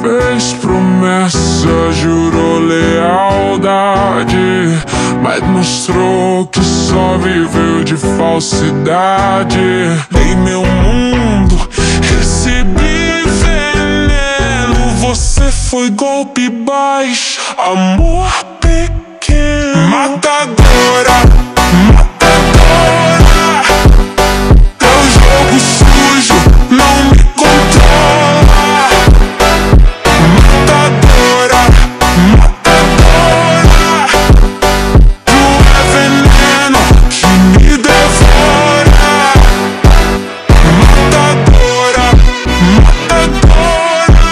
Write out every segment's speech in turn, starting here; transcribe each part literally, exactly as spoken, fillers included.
fez promessa, jurou lealdade, mas mostrou que só viveu de falsidade. Em meu mundo recebi veneno, você foi golpe baixo, amor pequeno. Matadora, matadora, teu jogo sujo não me controla. Matadora, matadora, tu é veneno que me devora. Matadora, matadora,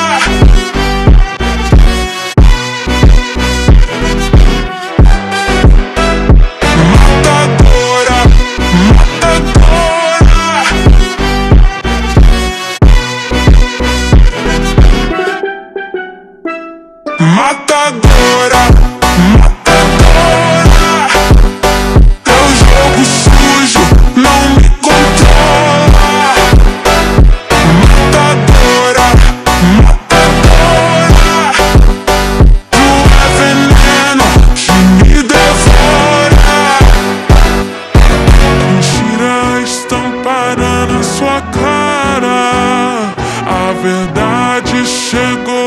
matadora, matadora, teu jogo sujo não me controla. Matadora, matadora, tu é veneno que me devora. Mentiras estão parando a sua cara, a verdade chegou.